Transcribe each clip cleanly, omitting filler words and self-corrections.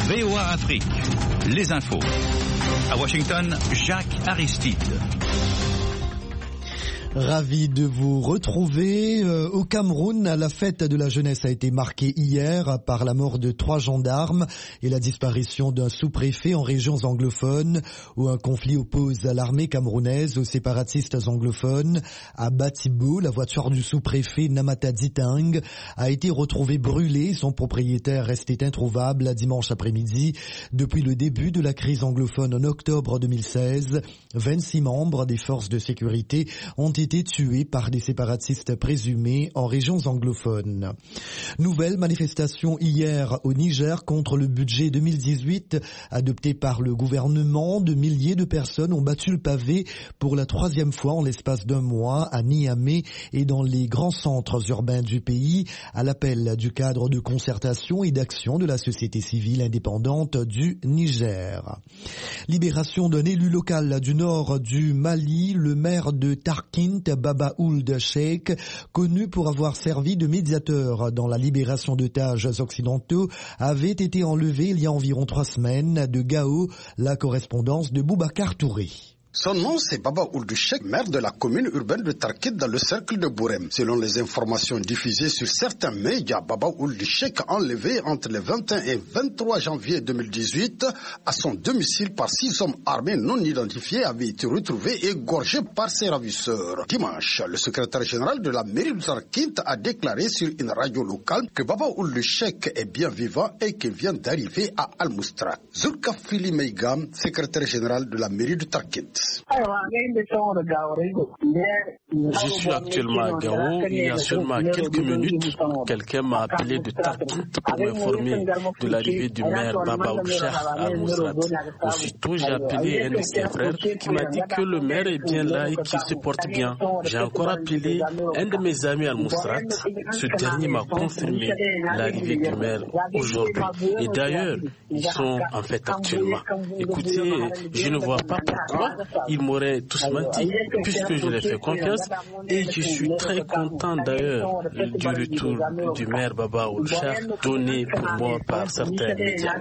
VOA Afrique, les infos. À Washington, Jacques Aristide. Ravi de vous retrouver. Au Cameroun, la fête de la jeunesse a été marquée hier par la mort de 3 gendarmes et la disparition d'un sous-préfet en régions anglophones où un conflit oppose l'armée camerounaise aux séparatistes anglophones. À Batibo, la voiture du sous-préfet Namata Ditang a été retrouvée brûlée. Son propriétaire restait introuvable dimanche après-midi. Depuis le début de la crise anglophone en octobre 2016, 26 membres des forces de sécurité ont été tués par des séparatistes présumés en régions anglophones. Nouvelle manifestation hier au Niger contre le budget 2018 adopté par le gouvernement. De milliers de personnes ont battu le pavé pour la 3e fois en l'espace d'un mois à Niamey et dans les grands centres urbains du pays à l'appel du cadre de concertation et d'action de la société civile indépendante du Niger. Libération d'un élu local du nord du Mali, le maire de Tarkint, Baba Ould Cheikh, connu pour avoir servi de médiateur dans la libération d'otages occidentaux, avait été enlevé il y a environ 3 semaines de Gao, la correspondance de Boubacar Touré. Son nom, c'est Baba Ould Cheikh, maire de la commune urbaine de Tarkit dans le cercle de Bourem. Selon les informations diffusées sur certains médias, Baba Ould Cheikh enlevé entre le 21 et 23 janvier 2018 à son domicile par 6 hommes armés non identifiés avait été retrouvé et égorgé par ses ravisseurs. Dimanche, le secrétaire général de la mairie de Tarkit a déclaré sur une radio locale que Baba Ould Cheikh est bien vivant et qu'il vient d'arriver à Al-Moustrak. Zulkafili Meigam, secrétaire général de la mairie de Tarkit. Je suis actuellement à Gao. Il y a seulement quelques minutes, quelqu'un m'a appelé de Tarkit pour m'informer de l'arrivée du maire Baba Ould Cheikh à Mousrat. Aussitôt, j'ai appelé un de ses frères qui m'a dit que le maire est bien là et qu'il se porte bien. J'ai encore appelé un de mes amis à Mousrat. Ce dernier m'a confirmé l'arrivée du maire aujourd'hui. Et d'ailleurs, ils sont en fête actuellement. Écoutez, je ne vois pas pourquoi ils m'auraient tous menti, puisque je leur fais confiance et je suis très content d'ailleurs du retour du maire Baba Ould Cheikh donné pour moi par certains médias.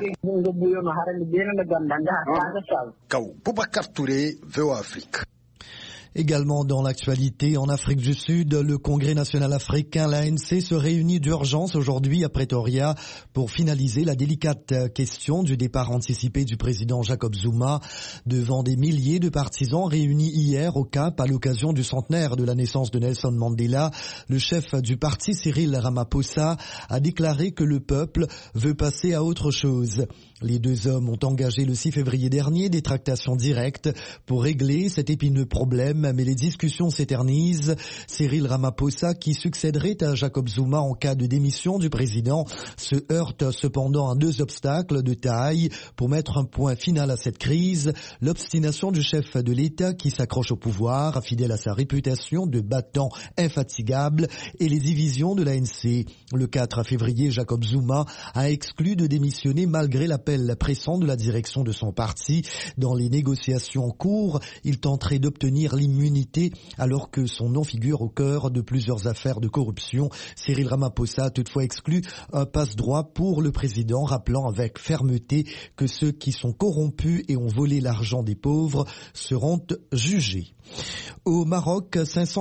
Boubacar Touré, VOA Afrique. Également dans l'actualité, en Afrique du Sud, le Congrès national africain, l'ANC, se réunit d'urgence aujourd'hui à Pretoria pour finaliser la délicate question du départ anticipé du président Jacob Zuma. Devant des milliers de partisans réunis hier au Cap à l'occasion du centenaire de la naissance de Nelson Mandela, le chef du parti Cyril Ramaphosa a déclaré que le peuple veut passer à autre chose. Les deux hommes ont engagé le 6 février dernier des tractations directes pour régler cet épineux problème, mais les discussions s'éternisent. Cyril Ramaphosa, qui succéderait à Jacob Zuma en cas de démission du président, se heurte cependant à 2 obstacles de taille pour mettre un point final à cette crise. L'obstination du chef de l'État qui s'accroche au pouvoir, fidèle à sa réputation de battant infatigable, et les divisions de l'ANC. Le 4 février, Jacob Zuma a exclu de démissionner malgré l'appel pressant de la direction de son parti. Dans les négociations en cours, il tenterait d'obtenir l'immunité alors que son nom figure au cœur de plusieurs affaires de corruption. Cyril Ramaphosa a toutefois exclu un passe-droit pour le président, rappelant avec fermeté que ceux qui sont corrompus et ont volé l'argent des pauvres seront jugés. Au Maroc,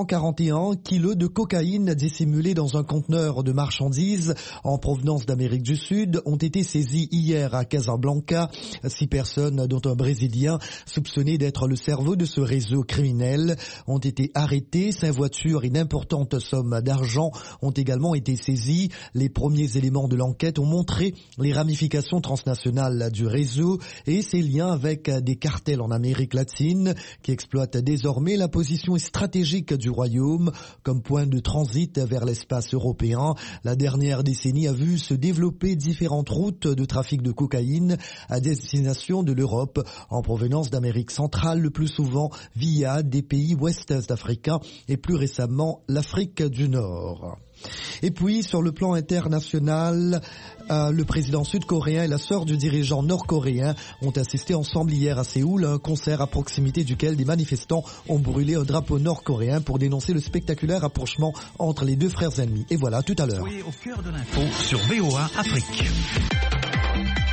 541 kilos de cocaïne dissimulés dans un conteneur de marchandises en provenance d'Amérique du Sud ont été saisis hier à Casablanca. 6 personnes, dont un Brésilien soupçonné d'être le cerveau de ce réseau criminel, ont été arrêtées. 5 voitures et une importante somme d'argent ont également été saisies. Les premiers éléments de l'enquête ont montré les ramifications transnationales du réseau et ses liens avec des cartels en Amérique latine qui exploitent désormais la position stratégique du royaume comme point de transit vers l'espace européen. La dernière décennie a vu se développer différentes routes de trafic de cocaïne à destination de l'Europe en provenance d'Amérique centrale, le plus souvent via des pays ouest-est africains et plus récemment l'Afrique du Nord. Et puis, sur le plan international, le président sud-coréen et la sœur du dirigeant nord-coréen ont assisté ensemble hier à Séoul à un concert à proximité duquel des manifestants ont brûlé un drapeau nord-coréen pour dénoncer le spectaculaire rapprochement entre les deux frères ennemis. Et voilà, tout à l'heure. Soyez au cœur de l'info sur VOA Afrique.